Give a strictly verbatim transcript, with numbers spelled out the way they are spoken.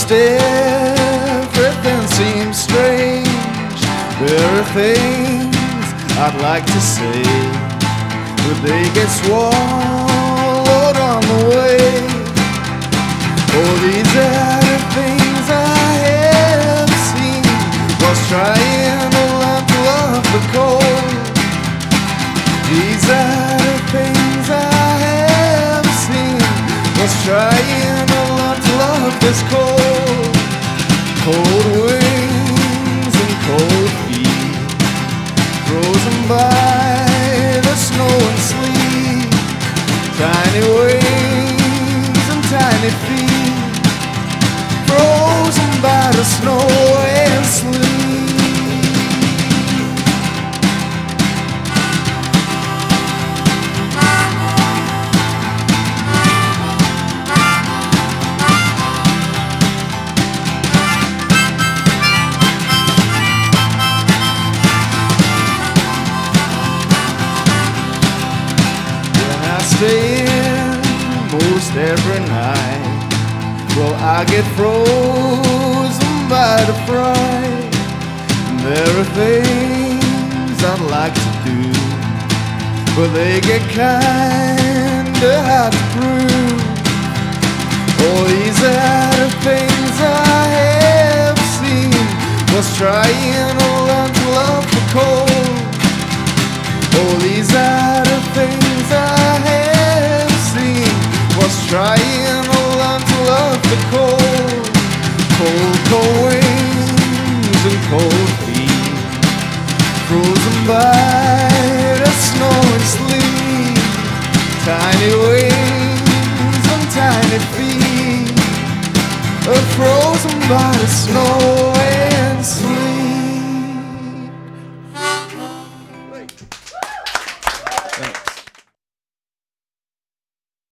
Almost everything seems strange. There are things I'd like to say, but they get swallowed on the way. Oh, these are the things I have seen whilst trying to learn to love the cold. These are the things I have seen whilst trying to learn to love this cold. Cold wings and cold feet, frozen by the snow and sleet. Tiny wings and tiny feet, frozen by the snow and sleet. Stay in most every night. Well, I get frozen by the fright. There are things I'd like to do, but they get kinda hard to prove. Oh, these are the things I have seen was trying to learn to love the cold. Oh, these are the things I have seen was trying to learn to love the cold. Cold, cold wings and cold feet, frozen by the snow and sleet. Tiny wings and tiny feet, are frozen by the snow